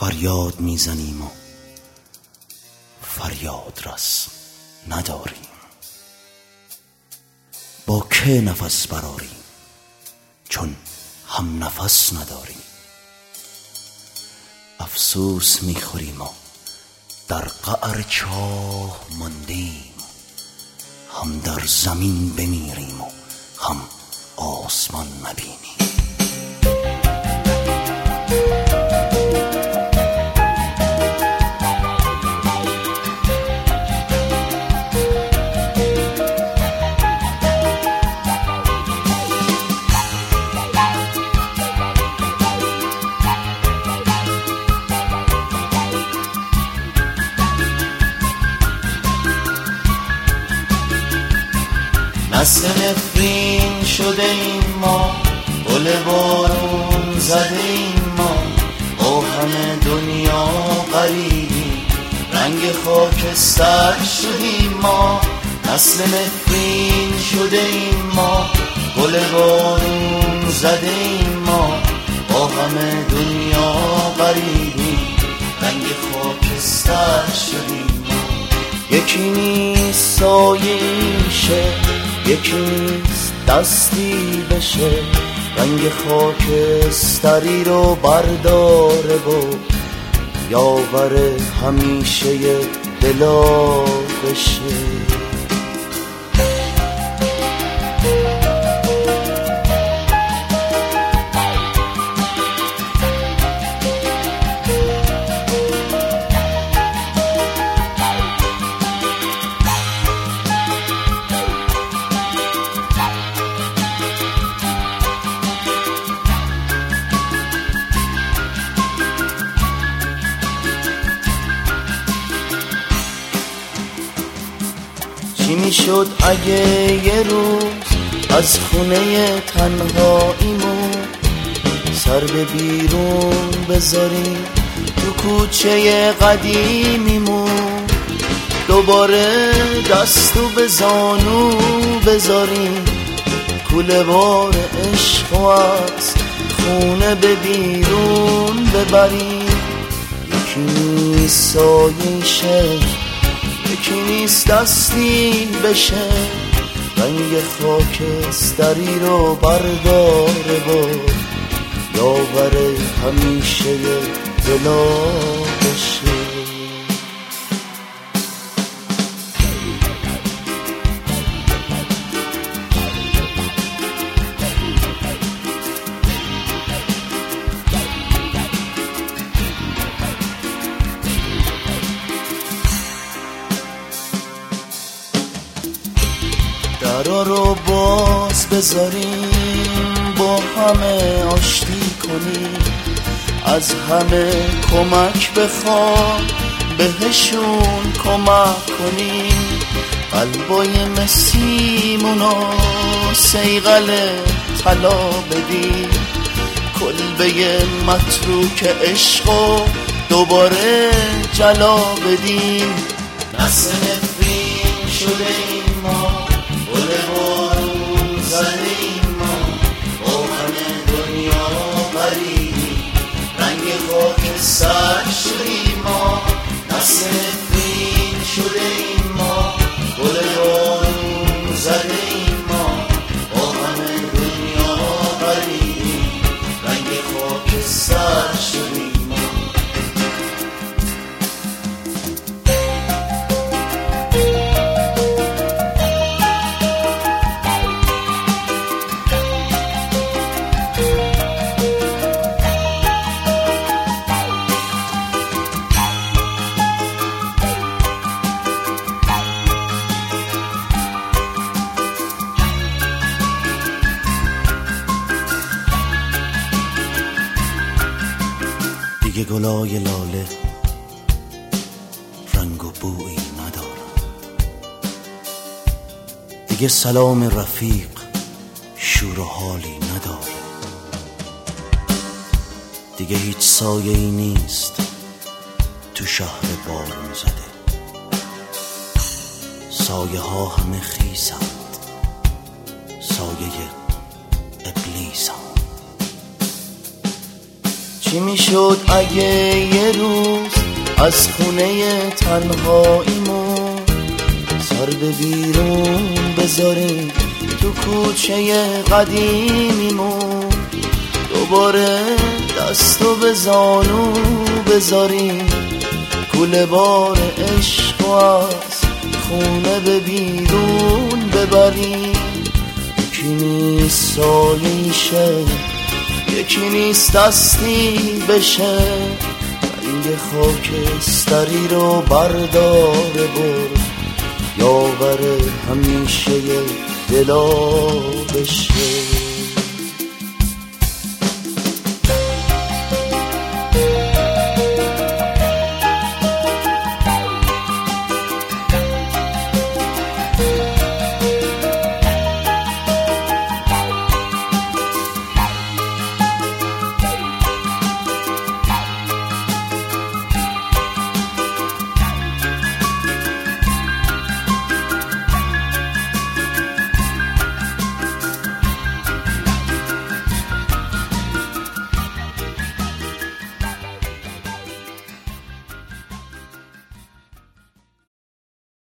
فریاد میزنیم و فریاد رس نداریم. با که نفس براریم چون هم نفس نداریم. افسوس میخوریم و در قعر چاه ماندیم، هم در زمین بمیریم و هم آسمان نبینیم. نسل نفرین شده ایم ما، گل بارون زده ایم ما، با همه دنیا غریبیم، رنگ خاکستر شدیم ما. نسل نفرین شده ایم ما، گل بارون زده ایم ما، با همه دنیا غریبیم، رنگ خاکستر شدیم ما. یکی نیست سایشه، یکی نیست دستی بشه، رنگ خاکستری رو برداره و یاور همیشه دلا بشه. چی میشد اگه یه روز از خونه تنهاییمون سر به بیرون بذاریم تو کوچه قدیمیمون، دوباره دستو به زانو بذاریم، کوله بار عشق و از خونه به بیرون ببریم. یکی نیست سایشه، یکی نیست دستی بشه، رنگ خاکستری رو برداره و یاور همیشه دلا بشه. درا رو باز بذاریم، با همه آشتی کنیم، از همه کمک بخوام، بهشون کمک کنیم، قلبای مسیمونو سیغل طلا بدیم، کلبه متروک عشقو دوباره جلا بدیم. نسل نفرین شده ایم ما، گل بارون زده ایم ما، با همه دنیا غریبیم، رنگ خاکستر شدیم ما. نسل نفرین شده ایم ما، گل بارون زده ایم ما، با همه دنیا غریبیم، رنگ خاکستر شدیم ما. دیگه گلای لاله رنگ و بویی ندارن، دیگه سلام رفیق شور و حالی نداره، دیگه هیچ سایه‌ای نیست تو شهر بارون زده، سایه ها همه خیسند، سایه ابلیسند. چی میشد اگه یه روز از خونه تنهاییمون سر به بیرون بذاریم تو کوچه قدیمیمون، دوباره دستو به زانو بذاریم، کوله بار عشق از خونه به بیرون ببریم. یکی نیست سالیشه، یکی نیست دستی بشه، رنگ خاکستری رو برداره برد، یاور همیشه دلا بشه.